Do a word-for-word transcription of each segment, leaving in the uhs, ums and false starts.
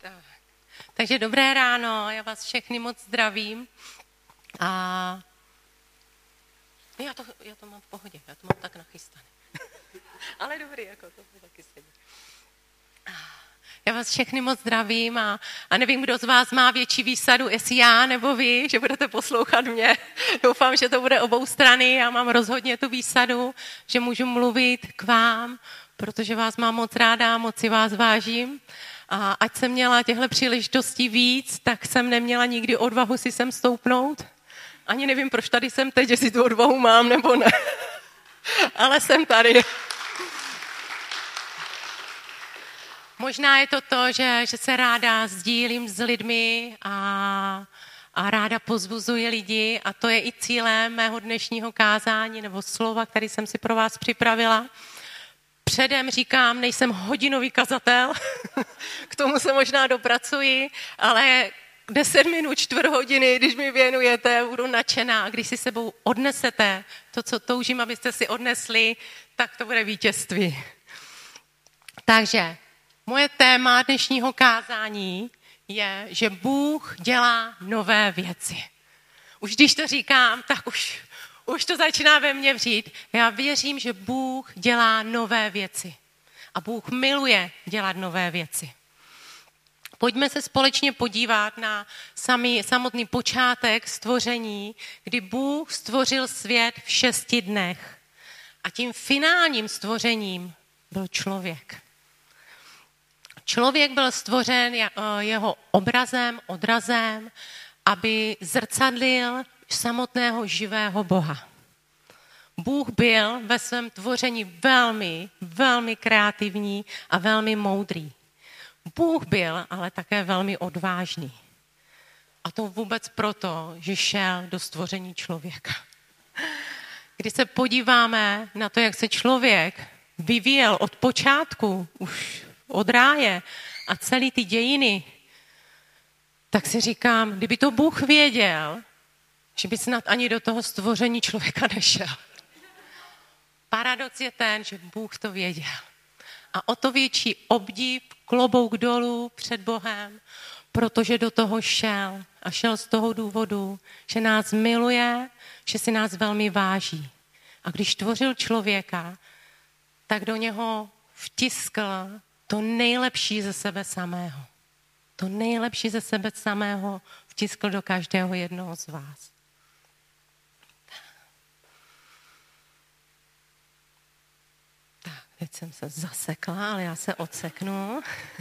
Tak. Takže dobré ráno, já vás všechny moc zdravím. A já to, já to mám v pohodě, já to mám tak nachystané. Ale dobrý, jako to taky sedí. Já vás všechny moc zdravím a, a nevím, kdo z vás má větší výsadu, jestli já nebo vy, že budete poslouchat mě. Doufám, že to bude obou strany. Já mám rozhodně tu výsadu, že můžu mluvit k vám, protože vás mám moc ráda, moc si vás vážím. A ať jsem měla těchto příležitostí víc, tak jsem neměla nikdy odvahu si sem stoupnout. Ani nevím, proč tady jsem teď, jestli tu odvahu mám nebo ne. Ale jsem tady. Možná je to to, že, že se ráda sdílím s lidmi a, a ráda pozbuzuji lidi a to je i cílem mého dnešního kázání nebo slova, který jsem si pro vás připravila. Předem říkám, nejsem hodinový kazatel, k tomu se možná dopracuji, ale deset minut, čtvrt hodiny, když mi věnujete, budu nadšená. Když si sebou odnesete to, co toužím, abyste si odnesli, tak to bude vítězství. Takže moje téma dnešního kázání je, že Bůh dělá nové věci. Už když to říkám, tak už, už to začíná ve mně vřít. Já věřím, že Bůh dělá nové věci. A Bůh miluje dělat nové věci. Pojďme se společně podívat na samý, samotný počátek stvoření, kdy Bůh stvořil svět v šesti dnech. A tím finálním stvořením byl člověk. Člověk byl stvořen jeho obrazem, odrazem, aby zrcadlil samotného živého Boha. Bůh byl ve svém tvoření velmi, velmi kreativní a velmi moudrý. Bůh byl ale také velmi odvážný. A to vůbec proto, že šel do stvoření člověka. Když se podíváme na to, jak se člověk vyvíjel od počátku, už od ráje a celý ty dějiny, tak si říkám, kdyby to Bůh věděl, že by snad ani do toho stvoření člověka nešel. Paradox je ten, že Bůh to věděl. A o to větší obdiv, klobouk dolů před Bohem, protože do toho šel. A šel z toho důvodu, že nás miluje, že si nás velmi váží. A když tvořil člověka, tak do něho vtiskl to nejlepší ze sebe samého. To nejlepší ze sebe samého vtiskl do každého jednoho z vás. Tak, teď jsem se zasekla, ale já se odseknu.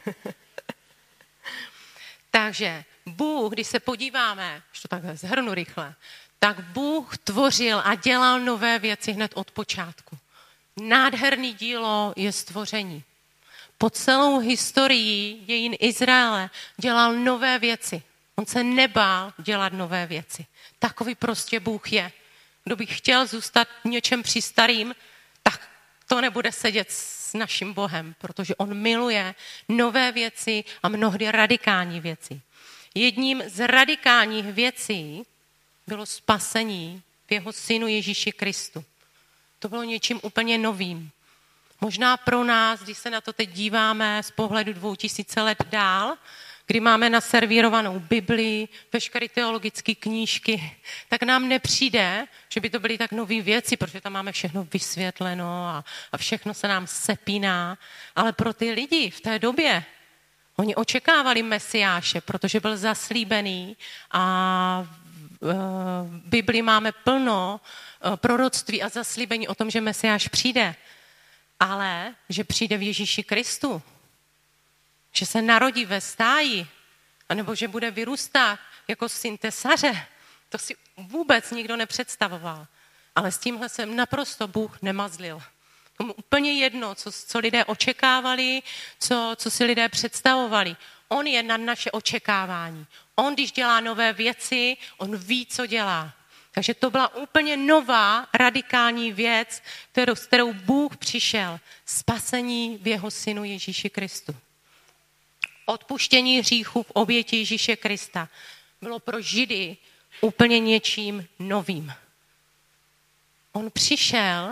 Takže Bůh, když se podíváme, že to takhle zhrnu rychle, tak Bůh tvořil a dělal nové věci hned od počátku. Nádherný dílo je stvoření. Po celou historii dějin Izraele dělal nové věci. On se nebál dělat nové věci. Takový prostě Bůh je. Kdo by chtěl zůstat něčem při starým, tak to nebude sedět s naším Bohem, protože on miluje nové věci a mnohdy radikální věci. Jedním z radikálních věcí bylo spasení v jeho synu Ježíši Kristu. To bylo něčím úplně novým. Možná pro nás, když se na to teď díváme z pohledu dvou tisíce let dál, kdy máme naservírovanou Biblii, veškeré teologické knížky, tak nám nepřijde, že by to byly tak nové věci, protože tam máme všechno vysvětleno a, a všechno se nám sepíná. Ale pro ty lidi v té době, oni očekávali Mesiáše, protože byl zaslíbený a v Biblii máme plno proroctví a zaslíbení o tom, že Mesiáš přijde. Ale že přijde v Ježíši Kristu, že se narodí ve stáji, anebo že bude vyrůstat jako syn tesaře, to si vůbec nikdo nepředstavoval. Ale s tímhle se naprosto Bůh nemazlil. Tomu úplně jedno, co, co lidé očekávali, co, co si lidé představovali. On je nad naše očekávání. On, když dělá nové věci, on ví, co dělá. Takže to byla úplně nová, radikální věc, kterou, s kterou Bůh přišel. Spasení v jeho synu Ježíši Kristu. Odpuštění hříchů v oběti Ježíše Krista bylo pro Židy úplně něčím novým. On přišel,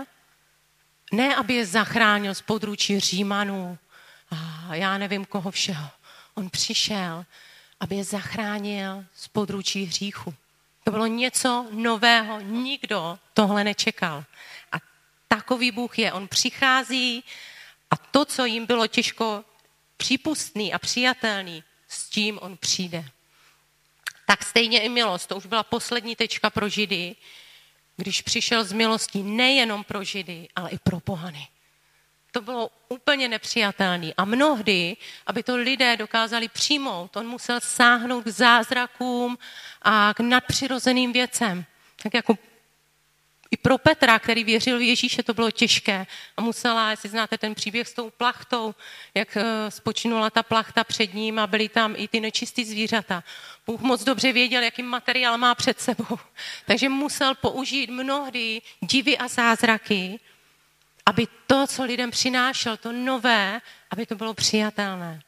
ne aby je zachránil z područí Římanů a já nevím koho všeho. On přišel, aby je zachránil z područí hříchu. To bylo něco nového, nikdo tohle nečekal. A takový Bůh je. On přichází a to, co jim bylo těžko přípustný a přijatelný, s tím on přijde. Tak stejně i milost, to už byla poslední tečka pro Židy, když přišel z milostí nejenom pro Židy, ale i pro pohany. To bylo úplně nepřijatelné. A mnohdy, aby to lidé dokázali přijmout, on musel sáhnout k zázrakům a k nadpřirozeným věcem. Tak jako i pro Petra, který věřil v Ježíše, to bylo těžké. A musela, jestli znáte ten příběh s tou plachtou, jak spočinula ta plachta před ním a byly tam i ty nečistý zvířata. Bůh moc dobře věděl, jaký materiál má před sebou. Takže musel použít mnohdy divy a zázraky, aby to, co lidem přinášel, to nové, aby to bylo přijatelné.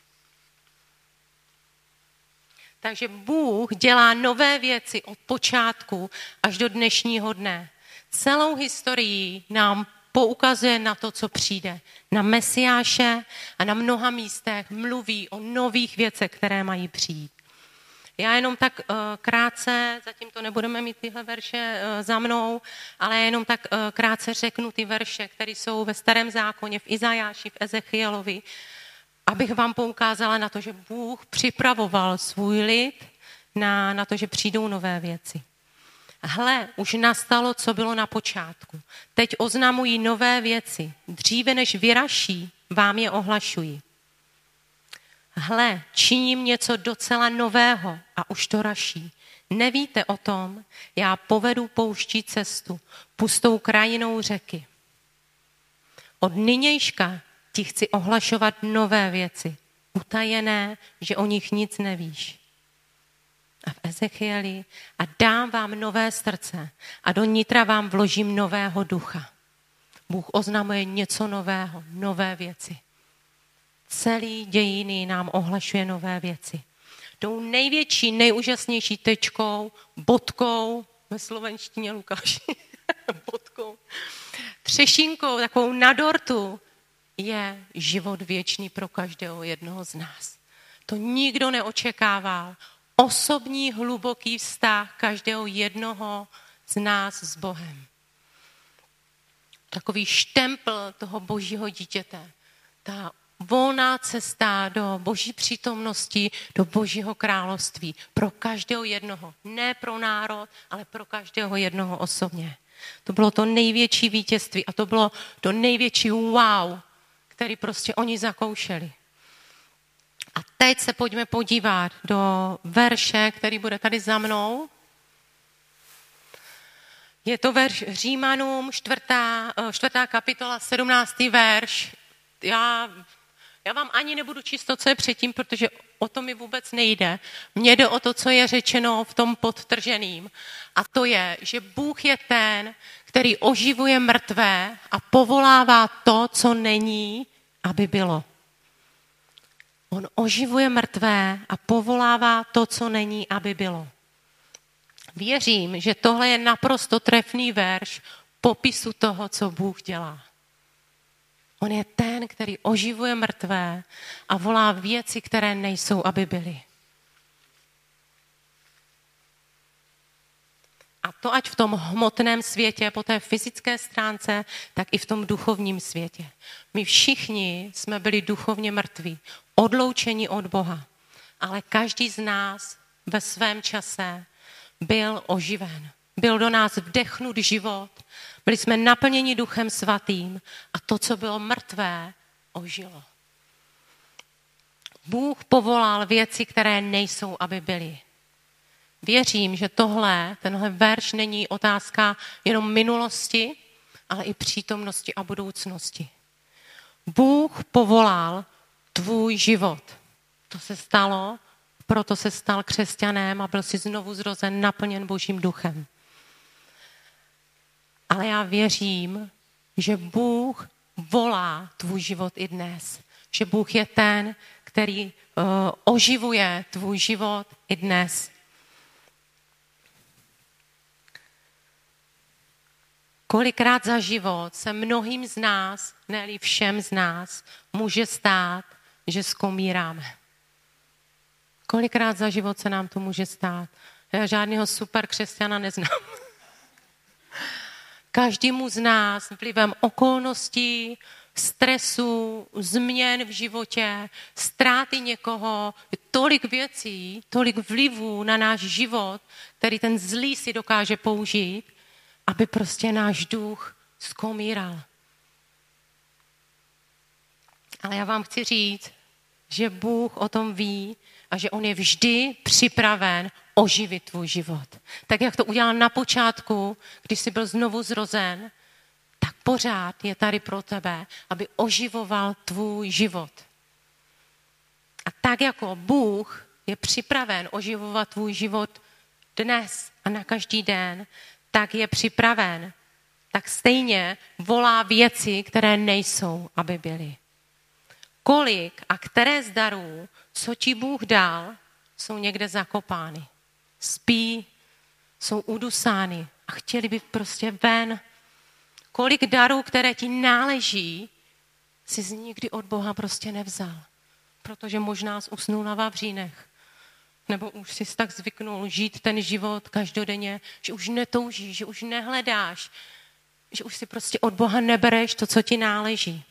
Takže Bůh dělá nové věci od počátku až do dnešního dne. Celou historii nám poukazuje na to, co přijde. Na Mesiáše a na mnoha místech mluví o nových věcech, které mají přijít. Já jenom tak uh, krátce, zatím to nebudeme mít tyhle verše uh, za mnou, ale jenom tak uh, krátce řeknu ty verše, které jsou ve Starém zákoně, v Izajáši, v Ezechielovi, abych vám poukázala na to, že Bůh připravoval svůj lid na, na to, že přijdou nové věci. Hle, už nastalo, co bylo na počátku. Teď oznamují nové věci. Dříve než vyraší, vám je ohlašuji. Hle, činím něco docela nového a už to raší. Nevíte o tom, já povedu pouští cestu, pustou krajinou řeky. Od nynějška ti chci ohlašovat nové věci, utajené, že o nich nic nevíš. A v Ezechieli a dám vám nové srdce a do nitra vám vložím nového ducha. Bůh oznamuje něco nového, nové věci. Celý dějiny nám ohlašuje nové věci. Tou největší, nejúžasnější tečkou, bodkou, ve slovenštině Lukáši, bodkou, třešinkou, takovou na dortu, je život věčný pro každého jednoho z nás. To nikdo neočekával. Osobní, hluboký vztah každého jednoho z nás s Bohem. Takový štempl toho božího dítěte. Ta volná cesta do boží přítomnosti, do božího království. Pro každého jednoho. Ne pro národ, ale pro každého jednoho osobně. To bylo to největší vítězství a to bylo to největší wow, který prostě oni zakoušeli. A teď se pojďme podívat do verše, který bude tady za mnou. Je to verš Římanům, čtvrtá, čtvrtá kapitola, sedmnáctý verš. Já, já vám ani nebudu číst to, co je předtím, protože o to mi vůbec nejde. Mně jde o to, co je řečeno v tom podtrženým. A to je, že Bůh je ten, který oživuje mrtvé a povolává to, co není, aby bylo. On oživuje mrtvé a povolává to, co není, aby bylo. Věřím, že tohle je naprosto trefný verš popisu toho, co Bůh dělá. On je ten, který oživuje mrtvé a volá věci, které nejsou, aby byly. A to ať v tom hmotném světě, po té fyzické stránce, tak i v tom duchovním světě. My všichni jsme byli duchovně mrtví, odloučeni od Boha, ale každý z nás ve svém čase byl oživen. Byl do nás vdechnut život, byli jsme naplněni Duchem Svatým a to, co bylo mrtvé, ožilo. Bůh povolal věci, které nejsou, aby byly. Věřím, že tohle, tenhle verš není otázka jenom minulosti, ale i přítomnosti a budoucnosti. Bůh povolal tvůj život. To se stalo, proto se stal křesťanem a byl si znovu zrozen, naplněn Božím duchem. Ale já věřím, že Bůh volá tvůj život i dnes. Že Bůh je ten, který uh, oživuje tvůj život i dnes. Kolikrát za život se mnohým z nás, ne-li všem z nás, může stát, že skomíráme. Kolikrát za život se nám to může stát? Já žádného super křesťana neznám. Každému z nás vlivem okolností, stresu, změn v životě, ztráty někoho, tolik věcí, tolik vlivů na náš život, který ten zlý si dokáže použít, aby prostě náš duch zkomíral. Ale já vám chci říct, že Bůh o tom ví a že on je vždy připraven oživit tvůj život. Tak jak to udělal na počátku, když jsi byl znovu zrozen, tak pořád je tady pro tebe, aby oživoval tvůj život. A tak jako Bůh je připraven oživovat tvůj život dnes a na každý den, tak je připraven, tak stejně volá věci, které nejsou, aby byly. Kolik a které z darů, co ti Bůh dal, jsou někde zakopány. Spí, jsou udusány a chtěli by prostě ven. Kolik darů, které ti náleží, jsi z nikdy od Boha prostě nevzal. Protože možná jsi usnul na vavřínech. Nebo už jsi tak zvyknul žít ten život každodenně, že už netoužíš, že už nehledáš, že už si prostě od Boha nebereš to, co ti náleží.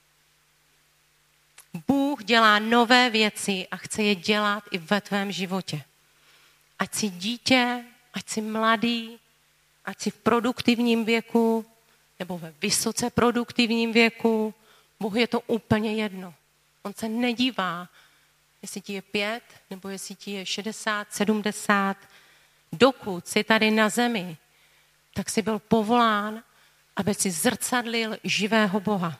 Bůh dělá nové věci a chce je dělat i ve tvém životě. Ať jsi dítě, ať jsi mladý, ať jsi v produktivním věku, nebo ve vysoce produktivním věku, Bohu je to úplně jedno. On se nedívá, jestli ti je pět, nebo jestli ti je šedesát, sedmdesát. Dokud jsi tady na zemi, tak jsi byl povolán, aby si zrcadlil živého Boha.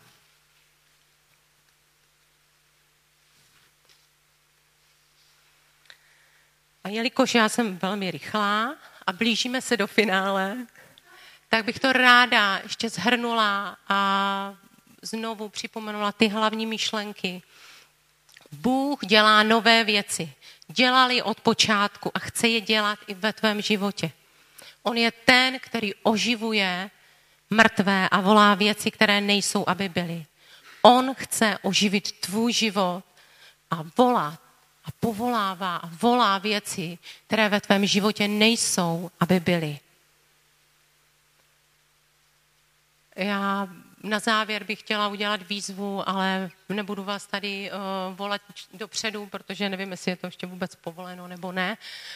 A jelikož já jsem velmi rychlá a blížíme se do finále, tak bych to ráda ještě zhrnula a znovu připomenula ty hlavní myšlenky. Bůh dělá nové věci. Dělali od počátku a chce je dělat i ve tvém životě. On je ten, který oživuje mrtvé a volá věci, které nejsou, aby byly. On chce oživit tvůj život a volat a povolává a volá věci, které ve tvém životě nejsou, aby byly. Já na závěr bych chtěla udělat výzvu, ale nebudu vás tady uh, volat dopředu, protože nevím, jestli je to ještě vůbec povoleno nebo ne.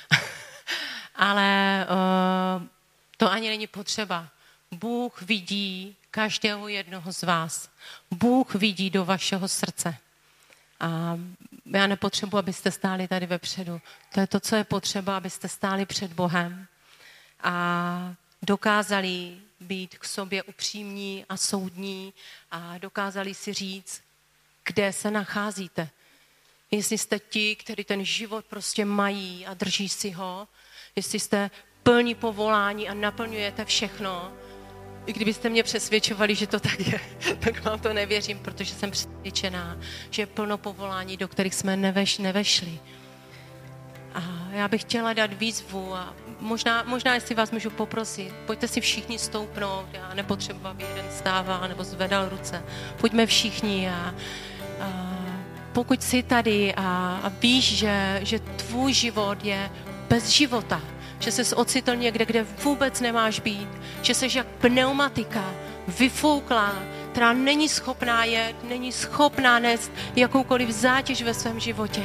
Ale uh, to ani není potřeba. Bůh vidí každého jednoho z vás. Bůh vidí do vašeho srdce. A já nepotřebuji, abyste stáli tady vepředu. To je to, co je potřeba, abyste stáli před Bohem a dokázali být k sobě upřímní a soudní a dokázali si říct, kde se nacházíte. Jestli jste ti, kteří ten život prostě mají a drží si ho, jestli jste plní povolání a naplňujete všechno, i kdybyste mě přesvědčovali, že to tak je, tak vám to nevěřím, protože jsem přesvědčená, že je plno povolání, do kterých jsme neveš, nevešli. A já bych chtěla dát výzvu a možná, možná jestli vás můžu poprosit, pojďte si všichni stoupnout, já nepotřebuji, aby jeden stával nebo zvedal ruce. Pojďme všichni a, a pokud jsi tady a, a víš, že, že tvůj život je bez života, že ses ocitl někde, kde vůbec nemáš být, že seš jak pneumatika, vyfouklá, která není schopná jet, není schopná nést jakoukoliv zátěž ve svém životě.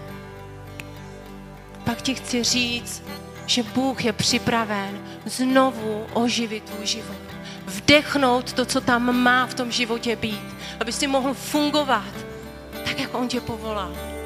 Pak ti chci říct, že Bůh je připraven znovu oživit tvůj život. Vdechnout to, co tam má v tom životě být, aby si mohl fungovat tak, jak on tě povolal.